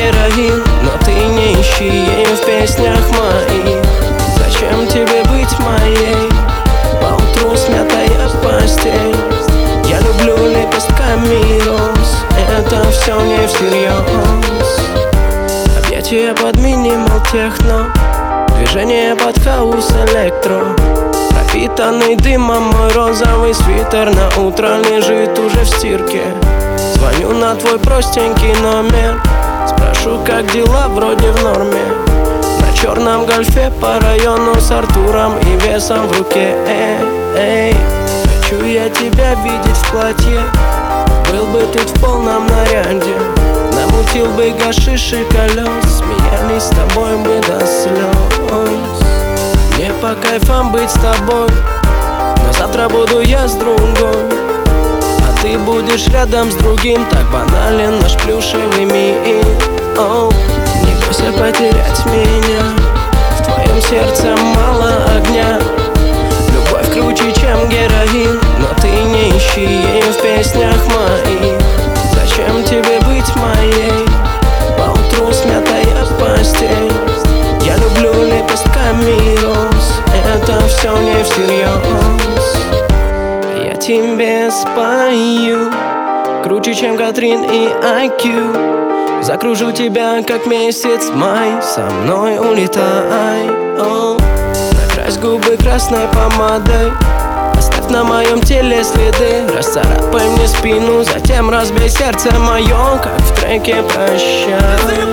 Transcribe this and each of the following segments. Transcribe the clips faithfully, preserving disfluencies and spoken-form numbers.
героин, но ты не ищи ее в песнях моих. Зачем тебе быть моей? Поутру смятая постель. Я люблю лепестками роз, это все не всерьез. Объятия под минимал техно, движение под хаус электро. Пропитанный дымом мой розовый свитер на утро лежит уже в стирке. Звоню на твой простенький номер, спрошу, как дела, вроде в норме. На черном гольфе по району с Артуром и весом в руке. Эй, эй, хочу я тебя видеть в платье, был бы тут в полном наряде. Намутил бы гашиш и колес, смеялись с тобой бы до слез. Мне по кайфам быть с тобой, но завтра буду я с другой, а ты будешь рядом с другим. Так банален наш плюшевый мир. Оу, не бойся потерять меня, в твоем сердце мало огня. Любовь круче, чем героин, но ты не ищи ее в песнях моих. Зачем тебе быть моей? Поутру смятая постель. Я люблю лепестками роз, это все не всерьез. Я тебе спою круче, чем Катрин и ай кью. Закружу тебя, как месяц май, со мной улетай. О, накрась губы красной помадой, оставь на моем теле следы. Расцарапай мне спину, затем разбей сердце мое, как в треке «Прощай».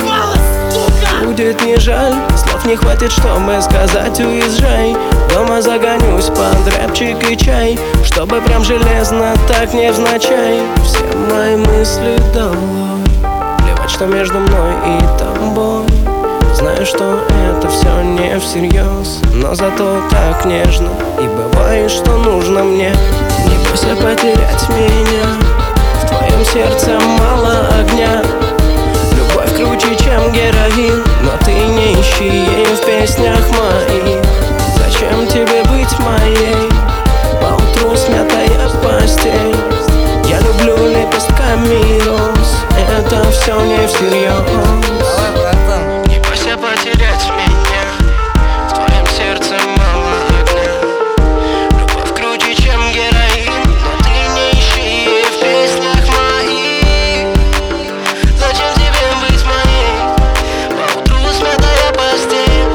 Будет не жаль, слов не хватит, чтобы сказать уезжай. Дома загонюсь под рэпчик и чай, чтобы прям железно, так невзначай. Все мои мысли долой, плевать, что между мной и тобой. Знаю, что это все не всерьез, но зато так нежно. И бывает, что нужно мне. Не бойся потерять меня, в твоем сердце мало огня. Любовь круче, чем героин, но ты не ищи ее в песнях моих. Зачем тебе быть моей? Поутру смятая постель. Я люблю лепестками роз, это все не всерьез. Не бойся потерять меня, в твоем сердце мало огня. Любовь круче, чем героин, но ты не ищи ее в песнях моих. Зачем тебе быть моей? Поутру смятая постель.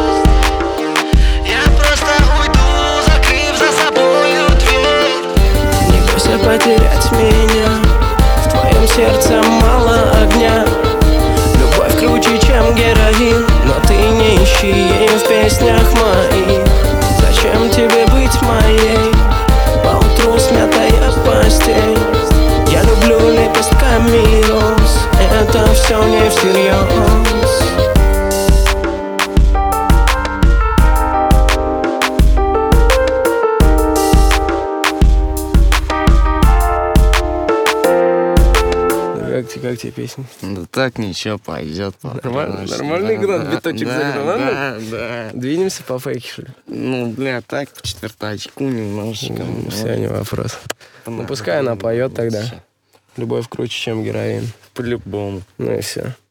Я просто уйду, закрыв за собою дверь. Не бойся потерять меня, в твоем сердце мало огня. Любовь круче, чем героин, но ты не ищи ее в песнях моих. Зачем тебе быть моей? Поутру смятая постель. Я люблю лепестками роз, это все не всерьез. Как тебе, как тебе песня? Да так ничего, пойдет. Нормально? Нормальный игра, да, биточек да, заиграл, ладно? да, да. Двинемся по фейке, что ли? Ну, бля, так, по четвертачку немножечко. Ну, все, не вопрос. Ну, пускай она поет тогда. Любовь круче, чем героин. По-любому. Ну и все.